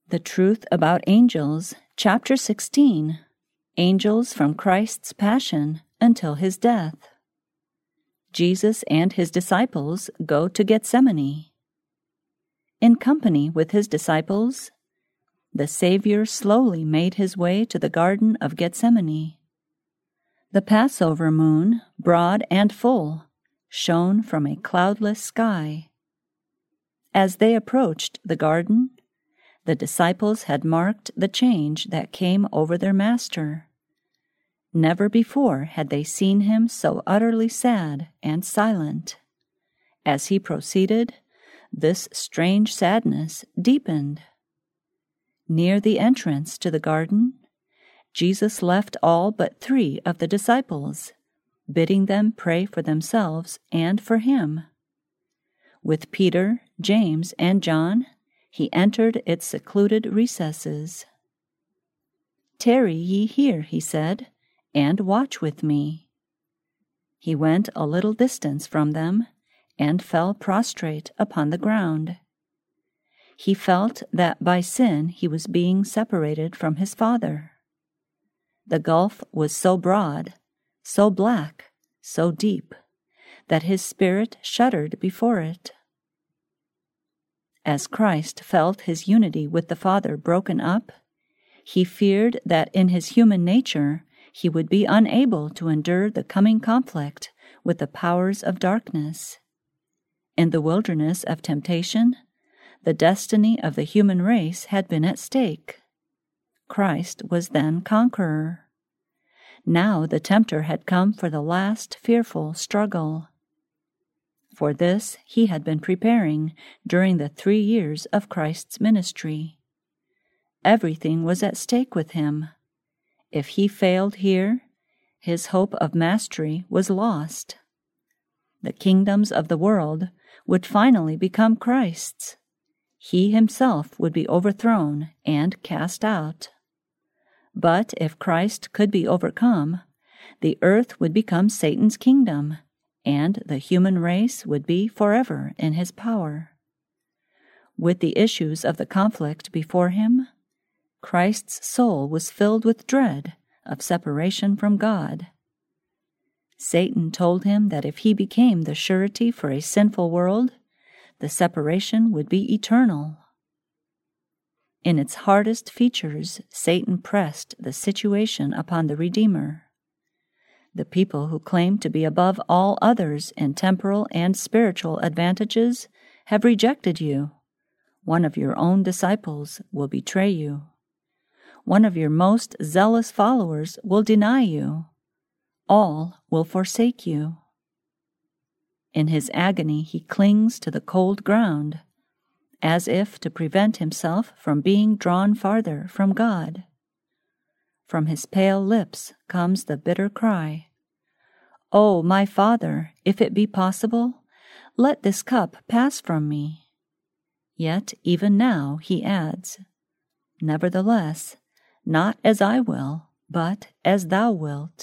The Truth About Angels, Chapter 16, Angels from Christ's Passion until His Death. Jesus and His disciples go to Gethsemane. In company with His disciples, the Savior slowly made His way to the Garden of Gethsemane. The Passover moon, broad and full, shone from a cloudless sky. As they approached the garden, the disciples had marked the change that came over their Master. Never before had they seen Him so utterly sad and silent. As He proceeded, this strange sadness deepened. Near the entrance to the garden, Jesus left all but 3 of the disciples, bidding them pray for themselves and for Him. With Peter, James, and John, He entered its secluded recesses. "Tarry ye here," He said, "and watch with me." He went a little distance from them and fell prostrate upon the ground. He felt that by sin He was being separated from His Father. The gulf was so broad, so black, so deep, that His spirit shuddered before it. As Christ felt His unity with the Father broken up, He feared that in His human nature He would be unable to endure the coming conflict with the powers of darkness. In the wilderness of temptation, the destiny of the human race had been at stake. Christ was then conqueror. Now the tempter had come for the last fearful struggle. For this He had been preparing during the 3 years of Christ's ministry. Everything was at stake with Him. If He failed here, His hope of mastery was lost. The kingdoms of the world would finally become Christ's. He Himself would be overthrown and cast out. But if Christ could be overcome, the earth would become Satan's kingdom, and the human race would be forever in his power. With the issues of the conflict before Him, Christ's soul was filled with dread of separation from God. Satan told Him that if He became the surety for a sinful world, the separation would be eternal. In its hardest features, Satan pressed the situation upon the Redeemer. The people who claim to be above all others in temporal and spiritual advantages have rejected you. One of your own disciples will betray you. One of your most zealous followers will deny you. All will forsake you. In His agony He clings to the cold ground, as if to prevent Himself from being drawn farther from God. From His pale lips comes the bitter cry, "Oh, my Father, if it be possible, let this cup pass from me." Yet even now He adds, "Nevertheless, not as I will, but as Thou wilt."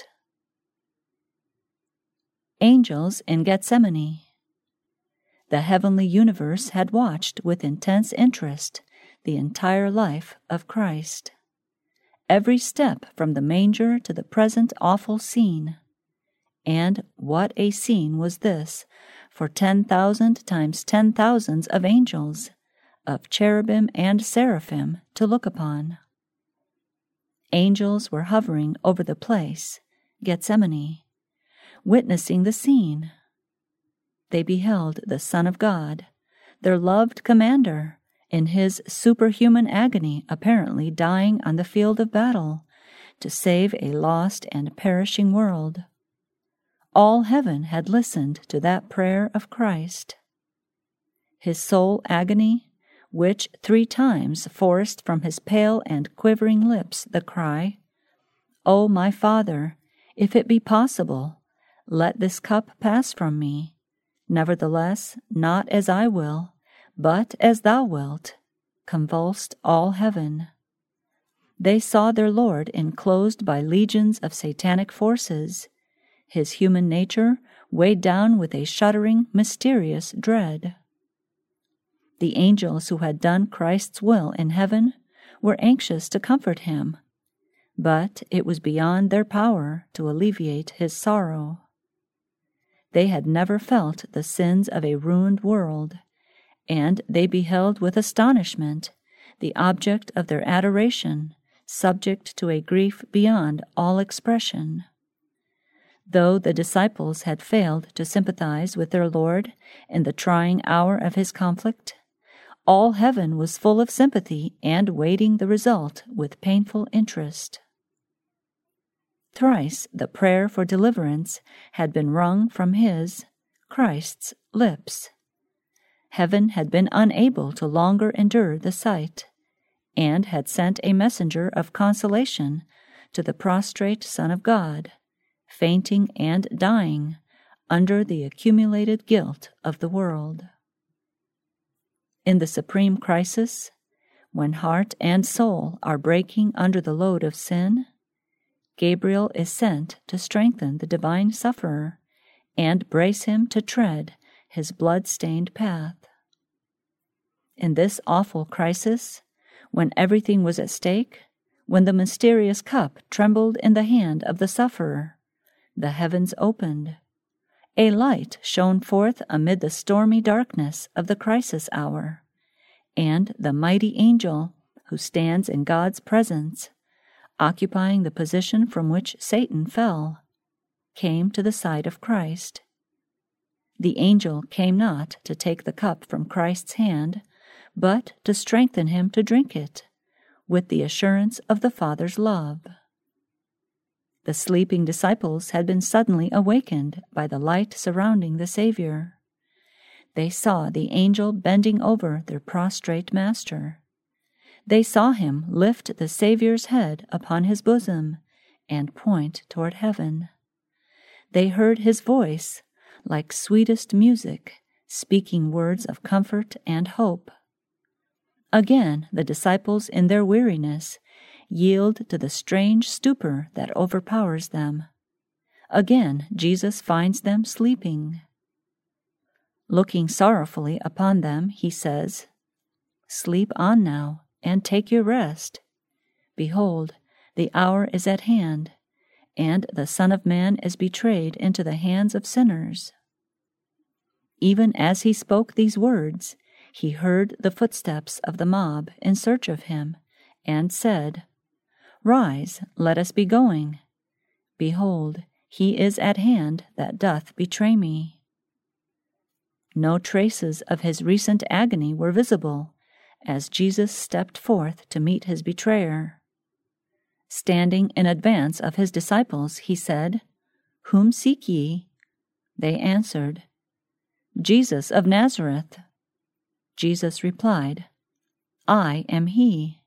Angels in Gethsemane. The heavenly universe had watched with intense interest the entire life of Christ. Every step from the manger to the present awful scene. And what a scene was this for 10,000 times 10,000s of angels, of cherubim and seraphim to look upon. Angels were hovering over the place, Gethsemane, witnessing the scene. They beheld the Son of God, their loved commander, in His superhuman agony apparently dying on the field of battle to save a lost and perishing world. All heaven had listened to that prayer of Christ. His soul agony, which 3 times forced from His pale and quivering lips the cry, "O my Father, if it be possible, let this cup pass from me. Nevertheless, not as I will, but as Thou wilt," convulsed all heaven. They saw their Lord enclosed by legions of satanic forces, His human nature weighed down with a shuddering, mysterious dread. The angels who had done Christ's will in heaven were anxious to comfort him, but it was beyond their power to alleviate his sorrow. They had never felt the sins of a ruined world, and they beheld with astonishment the object of their adoration subject to a grief beyond all expression. Though the disciples had failed to sympathize with their Lord in the trying hour of his conflict, all heaven was full of sympathy and waiting the result with painful interest. Thrice the prayer for deliverance had been wrung from his, Christ's, lips. Heaven had been unable to longer endure the sight, and had sent a messenger of consolation to the prostrate Son of God, fainting and dying under the accumulated guilt of the world. In the supreme crisis, when heart and soul are breaking under the load of sin, Gabriel is sent to strengthen the divine sufferer and brace him to tread his blood-stained path. In this awful crisis, when everything was at stake, when the mysterious cup trembled in the hand of the sufferer, the heavens opened. A light shone forth amid the stormy darkness of the crisis hour, and the mighty angel who stands in God's presence, occupying the position from which Satan fell, came to the side of Christ. The angel came not to take the cup from Christ's hand, but to strengthen him to drink it, with the assurance of the Father's love. The sleeping disciples had been suddenly awakened by the light surrounding the Savior. They saw the angel bending over their prostrate Master. They saw him lift the Savior's head upon his bosom and point toward heaven. They heard his voice, like sweetest music, speaking words of comfort and hope. Again, the disciples in their weariness yield to the strange stupor that overpowers them. Again, Jesus finds them sleeping. Looking sorrowfully upon them, he says, "Sleep on now, and take your rest. Behold, the hour is at hand, and the Son of Man is betrayed into the hands of sinners." Even as he spoke these words, he heard the footsteps of the mob in search of him, and said, "Rise, let us be going. Behold, he is at hand that doth betray me." No traces of his recent agony were visible as Jesus stepped forth to meet his betrayer. Standing in advance of his disciples, he said, "Whom seek ye?" They answered, "Jesus of Nazareth." Jesus replied, "I am he."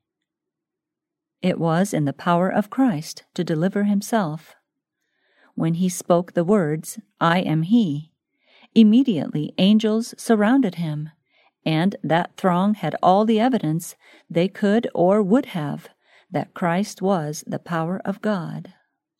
It was in the power of Christ to deliver himself. When he spoke the words, "I am he," immediately angels surrounded him, and that throng had all the evidence they could or would have that Christ was the power of God.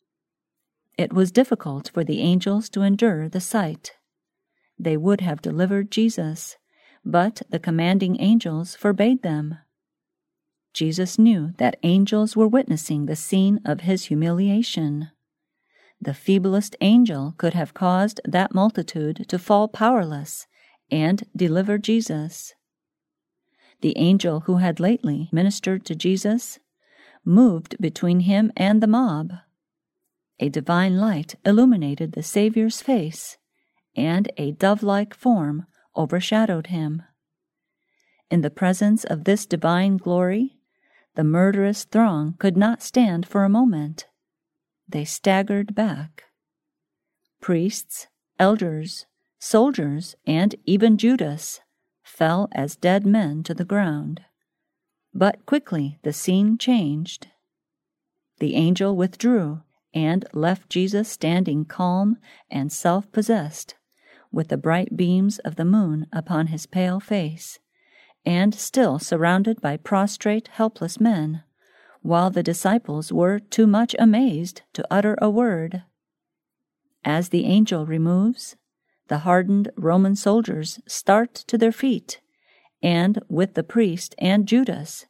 It was difficult for the angels to endure the sight. They would have delivered Jesus, but the commanding angels forbade them. Jesus knew that angels were witnessing the scene of his humiliation. The feeblest angel could have caused that multitude to fall powerless and deliver Jesus. The angel who had lately ministered to Jesus moved between him and the mob. A divine light illuminated the Savior's face, and a dove-like form overshadowed him. In the presence of this divine glory, the murderous throng could not stand for a moment. They staggered back. Priests, elders, soldiers, and even Judas fell as dead men to the ground. But quickly the scene changed. The angel withdrew and left Jesus standing calm and self-possessed, with the bright beams of the moon upon his pale face, and still surrounded by prostrate, helpless men, while the disciples were too much amazed to utter a word. As the angel removes, the hardened Roman soldiers start to their feet, and with the priest and Judas,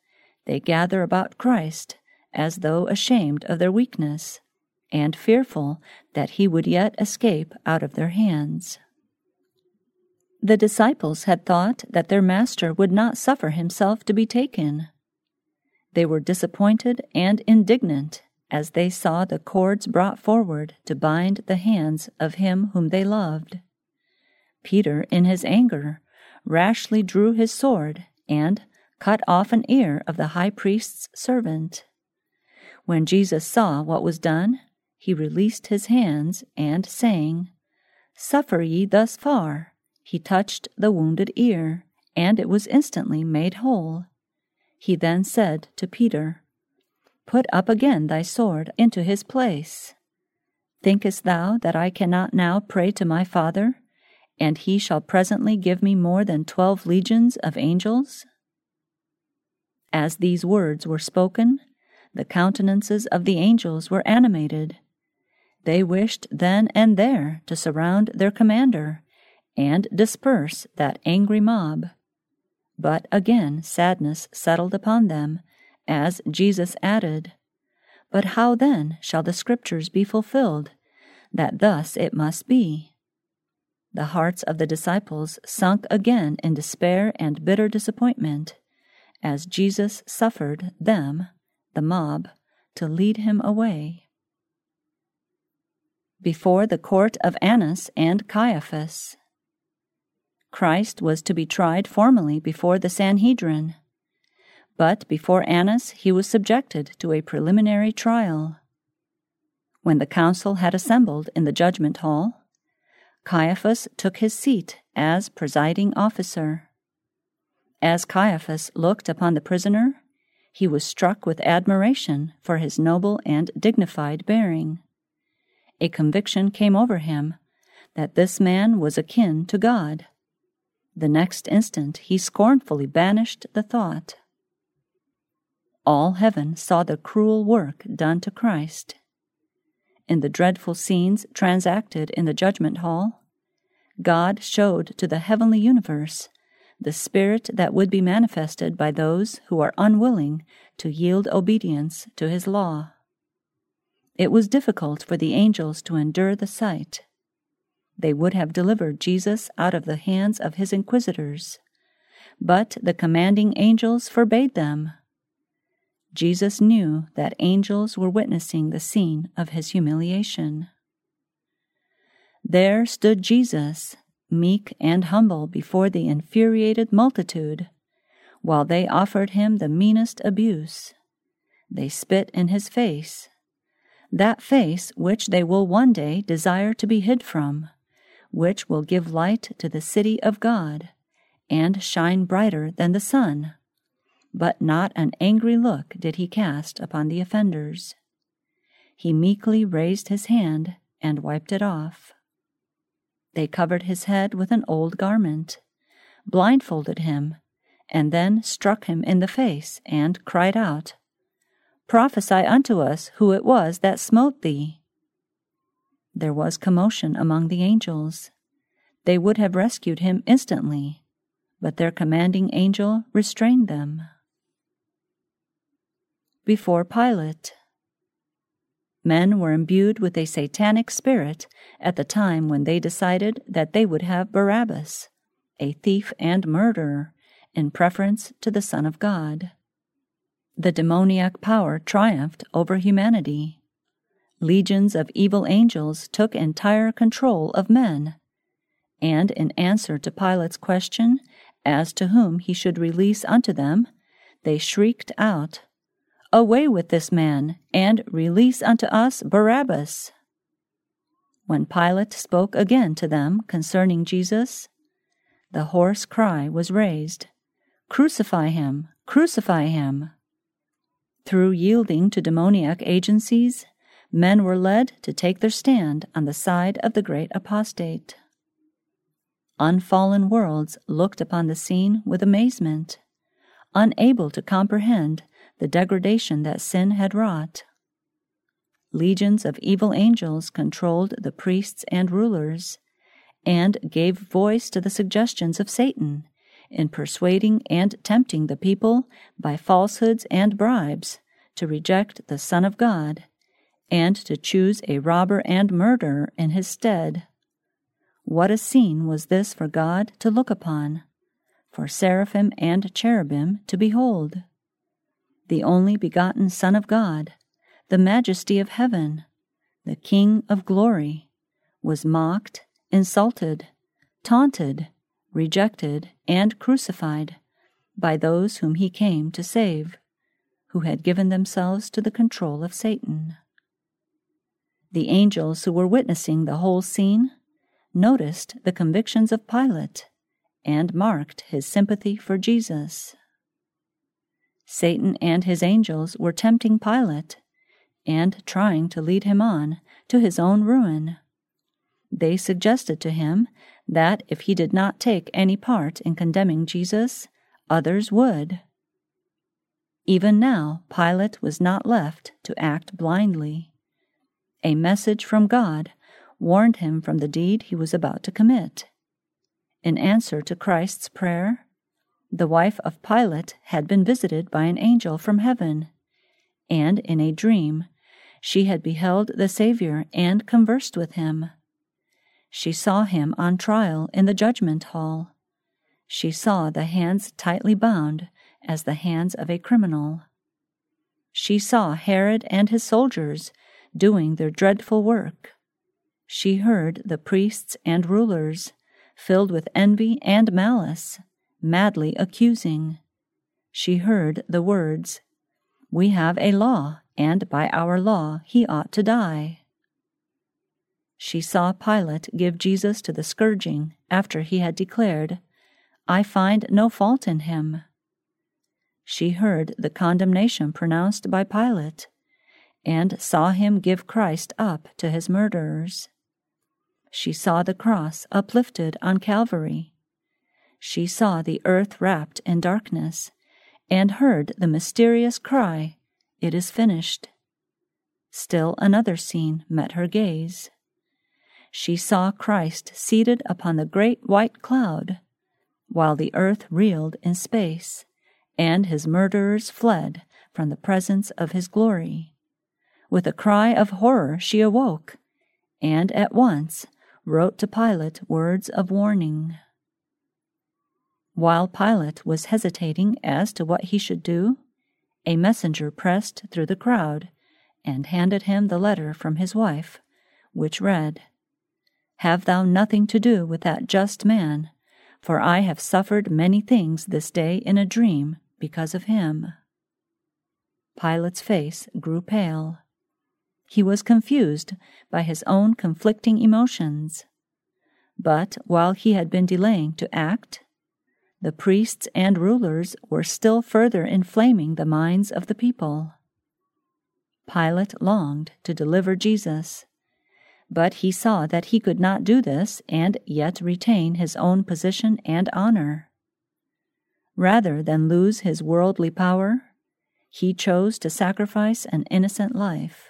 they gather about Christ as though ashamed of their weakness, and fearful that he would yet escape out of their hands. The disciples had thought that their Master would not suffer himself to be taken. They were disappointed and indignant as they saw the cords brought forward to bind the hands of him whom they loved. Peter, in his anger, rashly drew his sword and cut off an ear of the high priest's servant. When Jesus saw what was done, he released his hands, and saying, "Suffer ye thus far," he touched the wounded ear, and it was instantly made whole. He then said to Peter, "Put up again thy sword into his place. Thinkest thou that I cannot now pray to my Father, and he shall presently give me more than 12 legions of angels?" As these words were spoken, the countenances of the angels were animated. They wished then and there to surround their commander and disperse that angry mob. But again sadness settled upon them, as Jesus added, "But how then shall the Scriptures be fulfilled, that thus it must be?" The hearts of the disciples sunk again in despair and bitter disappointment, as Jesus suffered them, the mob, to lead him away. Before the court of Annas and Caiaphas. Christ was to be tried formally before the Sanhedrin, but before Annas he was subjected to a preliminary trial. When the council had assembled in the judgment hall, Caiaphas took his seat as presiding officer. As Caiaphas looked upon the prisoner, he was struck with admiration for his noble and dignified bearing. A conviction came over him that this man was akin to God. The next instant he scornfully banished the thought. All heaven saw the cruel work done to Christ. In the dreadful scenes transacted in the judgment hall, God showed to the heavenly universe the spirit that would be manifested by those who are unwilling to yield obedience to his law. It was difficult for the angels to endure the sight. They would have delivered Jesus out of the hands of his inquisitors, but the commanding angels forbade them. Jesus knew that angels were witnessing the scene of his humiliation. There stood Jesus, meek and humble before the infuriated multitude, while they offered him the meanest abuse. They spit in his face, that face which they will one day desire to be hid from, which will give light to the city of God, and shine brighter than the sun. But not an angry look did he cast upon the offenders. He meekly raised his hand and wiped it off. They covered his head with an old garment, blindfolded him, and then struck him in the face, and cried out, "Prophesy unto us who it was that smote thee." There was commotion among the angels. They would have rescued him instantly, but their commanding angel restrained them. Before Pilate. Men were imbued with a satanic spirit at the time when they decided that they would have Barabbas, a thief and murderer, in preference to the Son of God. The demoniac power triumphed over humanity. Legions of evil angels took entire control of men, and in answer to Pilate's question as to whom he should release unto them, they shrieked out, "Away with this man, and release unto us Barabbas." When Pilate spoke again to them concerning Jesus, the hoarse cry was raised, "Crucify him! Crucify him!" Through yielding to demoniac agencies, men were led to take their stand on the side of the great apostate. Unfallen worlds looked upon the scene with amazement, unable to comprehend the degradation that sin had wrought. Legions of evil angels controlled the priests and rulers, and gave voice to the suggestions of Satan in persuading and tempting the people by falsehoods and bribes to reject the Son of God and to choose a robber and murderer in his stead. What a scene was this for God to look upon, for seraphim and cherubim to behold! The only begotten Son of God, the majesty of heaven, the King of glory, was mocked, insulted, taunted, rejected, and crucified by those whom he came to save, who had given themselves to the control of Satan. The angels who were witnessing the whole scene noticed the convictions of Pilate and marked his sympathy for Jesus. Satan and his angels were tempting Pilate and trying to lead him on to his own ruin. They suggested to him that if he did not take any part in condemning Jesus, others would. Even now, Pilate was not left to act blindly. A message from God warned him from the deed he was about to commit. In answer to Christ's prayer, the wife of Pilate had been visited by an angel from heaven, and in a dream she had beheld the Savior and conversed with him. She saw him on trial in the judgment hall. She saw the hands tightly bound as the hands of a criminal. She saw Herod and his soldiers doing their dreadful work. She heard the priests and rulers, filled with envy and malice, madly accusing. She heard the words, "We have a law, and by our law he ought to die." She saw Pilate give Jesus to the scourging after he had declared, "I find no fault in him." She heard the condemnation pronounced by Pilate, and saw him give Christ up to his murderers. She saw the cross uplifted on Calvary. She saw the earth wrapped in darkness, and heard the mysterious cry, "It is finished." Still another scene met her gaze. She saw Christ seated upon the great white cloud, while the earth reeled in space, and his murderers fled from the presence of his glory. With a cry of horror she awoke, and at once wrote to Pilate words of warning. While Pilate was hesitating as to what he should do, a messenger pressed through the crowd and handed him the letter from his wife, which read, "Have thou nothing to do with that just man, for I have suffered many things this day in a dream because of him." Pilate's face grew pale. He was confused by his own conflicting emotions. But while he had been delaying to act, the priests and rulers were still further inflaming the minds of the people. Pilate longed to deliver Jesus, but he saw that he could not do this and yet retain his own position and honor. Rather than lose his worldly power, he chose to sacrifice an innocent life.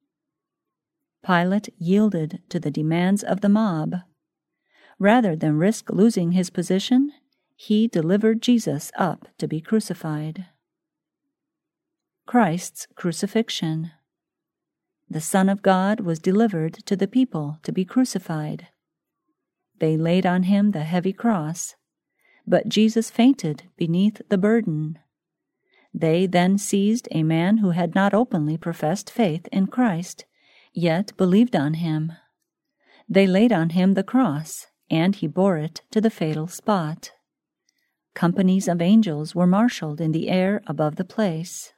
Pilate yielded to the demands of the mob. Rather than risk losing his position, he delivered Jesus up to be crucified. Christ's crucifixion. The Son of God was delivered to the people to be crucified. They laid on him the heavy cross, but Jesus fainted beneath the burden. They then seized a man who had not openly professed faith in Christ, yet believed on him. They laid on him the cross, and he bore it to the fatal spot. Companies of angels were marshaled in the air above the place.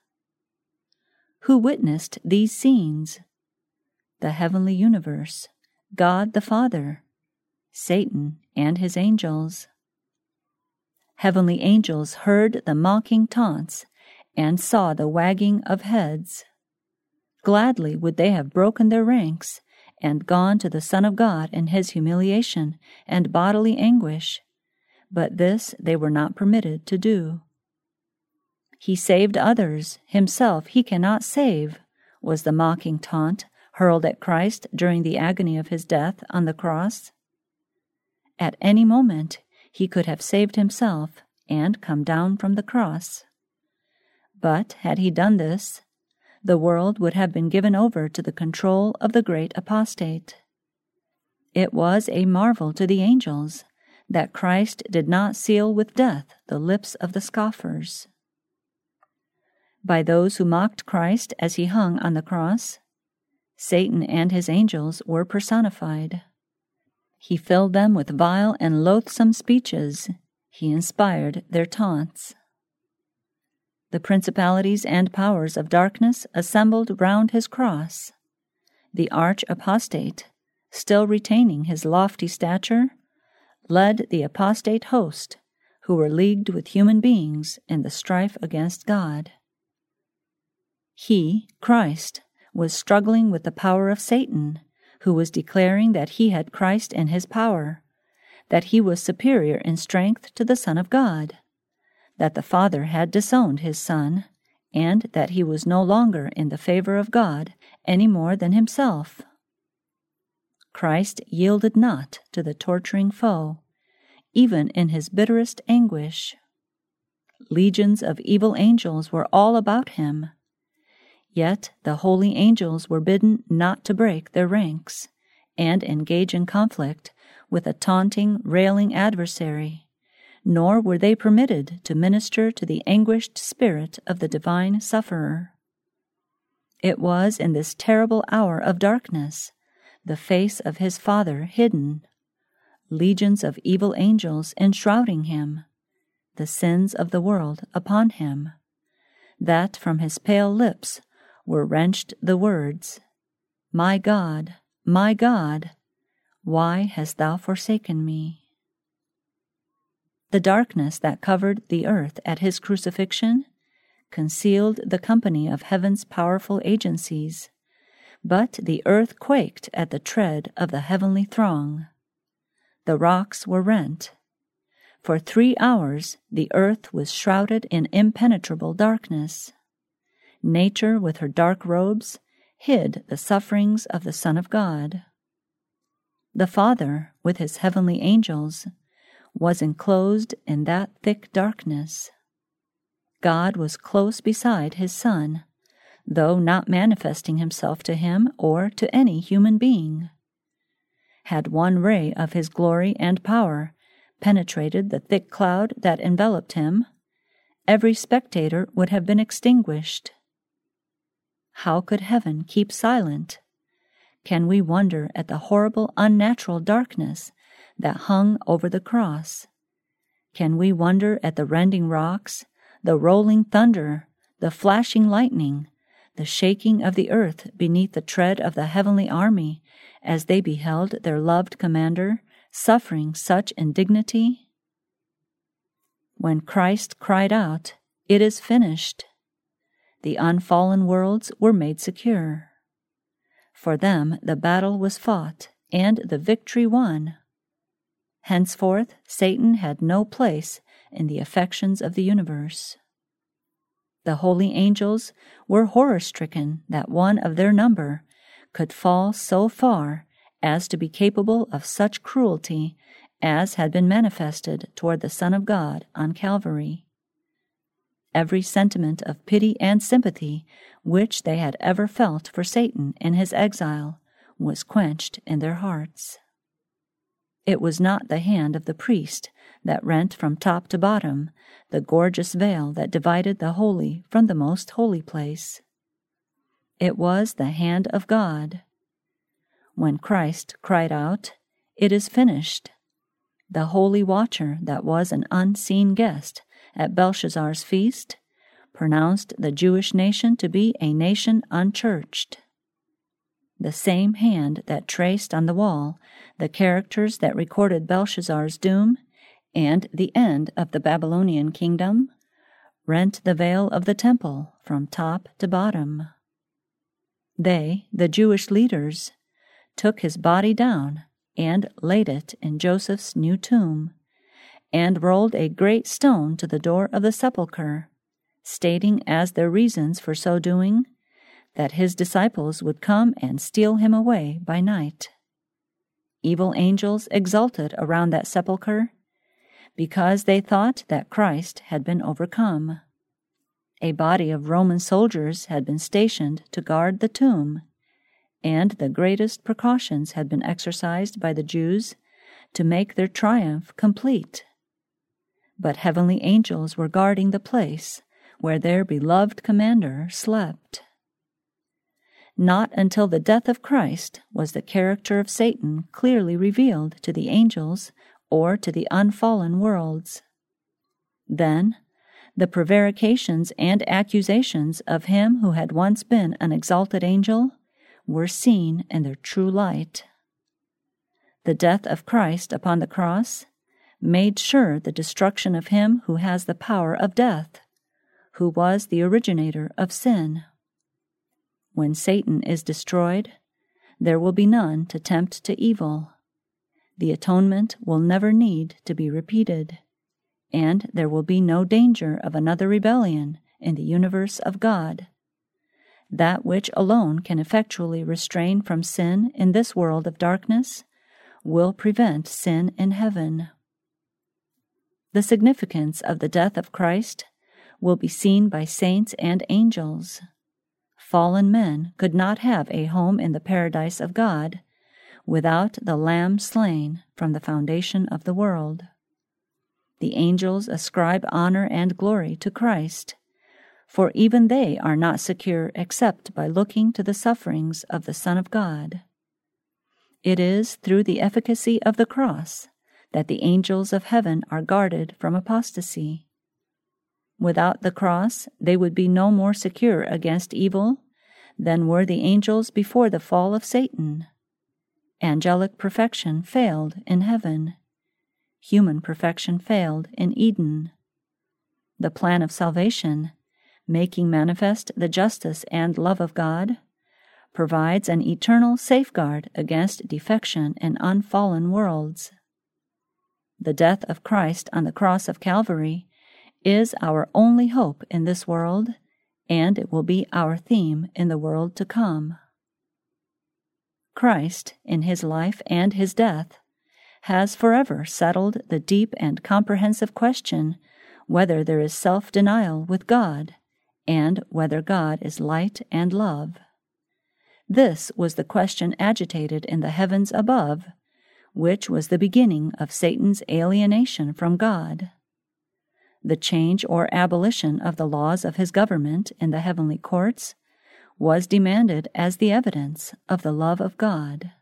Who witnessed these scenes? The heavenly universe, God the Father, Satan and his angels. Heavenly angels heard the mocking taunts and saw the wagging of heads. Gladly would they have broken their ranks and gone to the Son of God in his humiliation and bodily anguish, but this they were not permitted to do. "He saved others, himself he cannot save," was the mocking taunt hurled at Christ during the agony of his death on the cross. At any moment he could have saved himself and come down from the cross. But had he done this, the world would have been given over to the control of the great apostate. It was a marvel to the angels that Christ did not seal with death the lips of the scoffers. By those who mocked Christ as he hung on the cross, Satan and his angels were personified. He filled them with vile and loathsome speeches. He inspired their taunts. The principalities and powers of darkness assembled round his cross. The arch-apostate, still retaining his lofty stature, led the apostate host, who were leagued with human beings in the strife against God. He, Christ, was struggling with the power of Satan, who was declaring that he had Christ in his power, that he was superior in strength to the Son of God, that the Father had disowned his Son, and that he was no longer in the favor of God any more than himself. Christ yielded not to the torturing foe, even in his bitterest anguish. Legions of evil angels were all about him. Yet the holy angels were bidden not to break their ranks and engage in conflict with a taunting, railing adversary, nor were they permitted to minister to the anguished spirit of the divine sufferer. It was in this terrible hour of darkness, the face of his Father hidden, legions of evil angels enshrouding him, the sins of the world upon him, that from his pale lips were wrenched the words, my God, why hast thou forsaken me?" The darkness that covered the earth at his crucifixion concealed the company of heaven's powerful agencies, but the earth quaked at the tread of the heavenly throng. The rocks were rent. For 3 hours the earth was shrouded in impenetrable darkness. Nature, with her dark robes, hid the sufferings of the Son of God. The Father, with his heavenly angels, was enclosed in that thick darkness. God was close beside his Son, though not manifesting himself to him or to any human being. Had one ray of his glory and power penetrated the thick cloud that enveloped him, every spectator would have been extinguished. How could heaven keep silent? Can we wonder at the horrible unnatural darkness that hung over the cross? Can we wonder at the rending rocks, the rolling thunder, the flashing lightning, the shaking of the earth beneath the tread of the heavenly army as they beheld their loved commander suffering such indignity? When Christ cried out, "It is finished," the unfallen worlds were made secure. For them the battle was fought and the victory won. Henceforth Satan had no place in the affections of the universe. The holy angels were horror-stricken that one of their number could fall so far as to be capable of such cruelty as had been manifested toward the Son of God on Calvary. Every sentiment of pity and sympathy which they had ever felt for Satan in his exile was quenched in their hearts. It was not the hand of the priest that rent from top to bottom the gorgeous veil that divided the holy from the most holy place. It was the hand of God. When Christ cried out, "It is finished," the holy watcher that was an unseen guest at Belshazzar's feast pronounced the Jewish nation to be a nation unchurched. The same hand that traced on the wall the characters that recorded Belshazzar's doom and the end of the Babylonian kingdom rent the veil of the temple from top to bottom. They, the Jewish leaders, took his body down and laid it in Joseph's new tomb, and rolled a great stone to the door of the sepulchre, stating as their reasons for so doing that his disciples would come and steal him away by night. Evil angels exulted around that sepulchre because they thought that Christ had been overcome. A body of Roman soldiers had been stationed to guard the tomb, and the greatest precautions had been exercised by the Jews to make their triumph complete. But heavenly angels were guarding the place where their beloved commander slept. Not until the death of Christ was the character of Satan clearly revealed to the angels or to the unfallen worlds. Then, the prevarications and accusations of him who had once been an exalted angel were seen in their true light. The death of Christ upon the cross made sure the destruction of him who has the power of death, who was the originator of sin. When Satan is destroyed, there will be none to tempt to evil. The atonement will never need to be repeated, and there will be no danger of another rebellion in the universe of God. That which alone can effectually restrain from sin in this world of darkness will prevent sin in heaven. The significance of the death of Christ will be seen by saints and angels. Fallen men could not have a home in the paradise of God without the Lamb slain from the foundation of the world. The angels ascribe honor and glory to Christ, for even they are not secure except by looking to the sufferings of the Son of God. It is through the efficacy of the cross that the angels of heaven are guarded from apostasy. Without the cross, they would be no more secure against evil than were the angels before the fall of Satan. Angelic perfection failed in heaven. Human perfection failed in Eden. The plan of salvation, making manifest the justice and love of God, provides an eternal safeguard against defection in unfallen worlds. The death of Christ on the cross of Calvary is our only hope in this world, and it will be our theme in the world to come. Christ, in his life and his death, has forever settled the deep and comprehensive question whether there is self-denial with God, and whether God is light and love. This was the question agitated in the heavens above, which was the beginning of Satan's alienation from God. The change or abolition of the laws of his government in the heavenly courts was demanded as the evidence of the love of God.